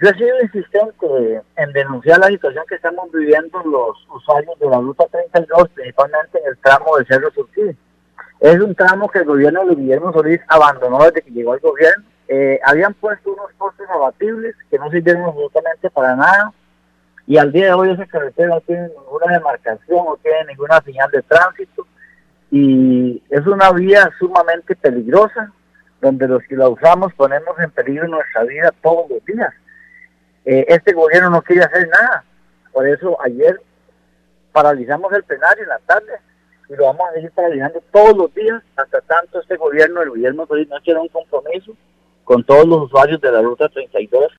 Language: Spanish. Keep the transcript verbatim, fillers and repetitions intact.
Yo he sido insistente en denunciar la situación que estamos viviendo los usuarios de la Ruta treinta y dos, principalmente en el tramo de Cerro Surquí. Es un tramo que el gobierno de Guillermo Solís abandonó desde que llegó al gobierno. Eh, habían puesto unos postes abatibles que no sirvieron absolutamente para nada, y al día de hoy esa carretera no tiene ninguna demarcación, no tiene ninguna señal de tránsito, y es una vía sumamente peligrosa, donde los que la usamos ponemos en peligro nuestra vida todos los días. Eh, este gobierno no quiere hacer nada, por eso ayer paralizamos el plenario en la tarde, y lo vamos a seguir paralizando todos los días, hasta tanto este gobierno, el Guillermo Solís, no quiera un compromiso con todos los usuarios de la Ruta treinta y dos